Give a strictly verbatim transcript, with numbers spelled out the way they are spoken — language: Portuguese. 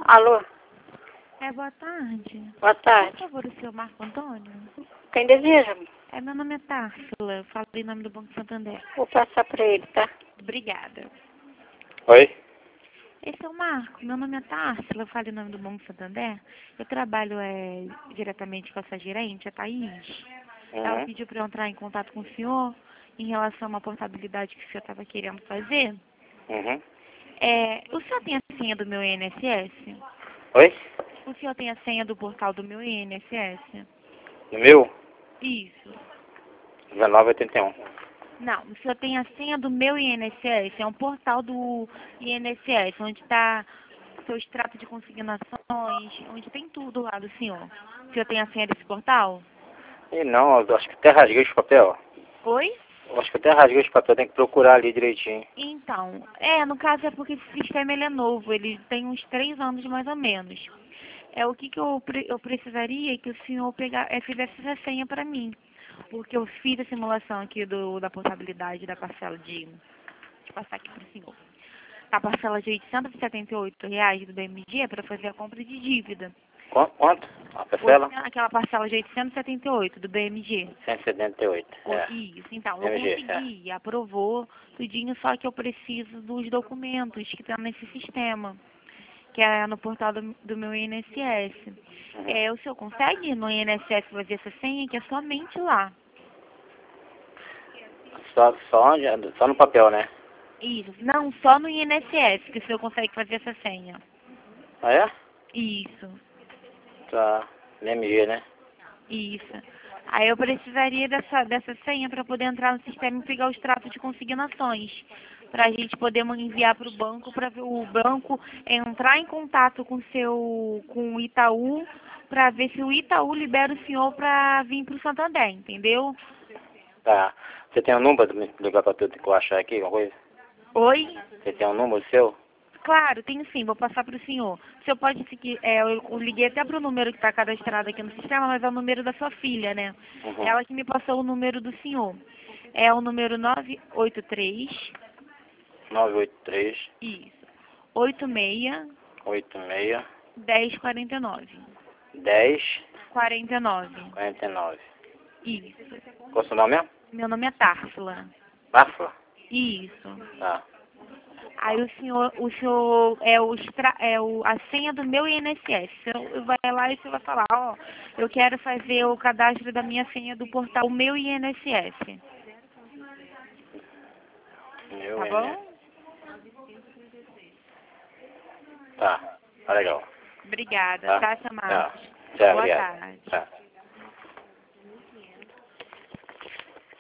Alô, É, boa tarde. boa Por tarde. favor, o senhor Marco Antônio? Quem deseja? É, meu nome é Társila, eu falo em nome do Banco Santander. Vou passar para ele, tá? Obrigada. Oi? Esse é o Marco, meu nome é Társila, eu falo em nome do Banco Santander. Eu trabalho é, diretamente com essa gerente, a Thaís. Ela Uhum. pediu para eu entrar em contato com o senhor em relação a uma portabilidade que o senhor estava querendo fazer. Uhum. É, o senhor tem a senha do meu I N S S? Oi? O senhor tem a senha do portal do meu I N S S? No meu? Isso. dezenove oitenta e um. Não, o senhor tem a senha do meu I N S S, é um portal do I N S S, onde está o seu extrato de consignações, onde tem tudo lá do senhor. O senhor tem a senha desse portal? E não, eu acho que até rasguei os papel. Oi? Eu acho que até rasguei os papel, tem que procurar ali direitinho. Então, é, no caso é porque esse sistema ele é novo, ele tem uns três anos mais ou menos. É o que, que eu, pre- eu precisaria que o senhor pegar, é, fizesse essa senha para mim. Porque eu fiz a simulação aqui do, da portabilidade da parcela de. Deixa eu passar aqui para o senhor. A parcela de oitocentos e setenta e oito reais do B M G para fazer a compra de dívida. Qu- Quanto? A parcela? Oitocentos Aquela parcela de oitocentos e setenta e oito do B M G. cento e setenta e oito. O- É. Isso, então, eu B M G, consegui, aprovou tudinho, só que eu preciso dos documentos que estão nesse sistema, que é no portal do, do meu I N S S. Uhum. É, o senhor consegue no I N S S fazer essa senha, que é somente lá. Só, só, onde, só no papel, né? Isso, não, só no I N S S que o senhor consegue fazer essa senha. Ah, é? Isso. Tá. B M G, né? Isso. Aí eu precisaria dessa, dessa senha para poder entrar no sistema e pegar o extrato de consignações. Para a gente poder enviar para o banco, para o banco entrar em contato com, seu, com o Itaú, para ver se o Itaú libera o senhor para vir para o Santander, entendeu? Tá. Você tem um número pra me ligar pra tudo que eu achar aqui, alguma coisa? Oi? Você tem um número seu? Claro, tenho sim, vou passar para o senhor. O senhor pode seguir, é, eu eu liguei até para o número que está cadastrado aqui no sistema, mas é o número da sua filha, né? Uhum. Ela que me passou o número do senhor. É o número nove oito três, nove oito três, isso, oito seis, oito seis, dez quarenta e nove. dez, quarenta e nove, quarenta e nove. isso. Qual é o seu nome mesmo? Meu nome é Társila. Bafla? Isso. Tá. Aí o senhor, o senhor é, o extra, é o, a senha do meu I N S S. O senhor vai lá e você vai falar, ó, eu quero fazer o cadastro da minha senha do portal meu I N S S. Meu, Tá né? bom? Tá. Tá legal. Obrigada, Tá? tá, seu Tá. Marcos? Tchau, Boa obrigado. tarde. Tá.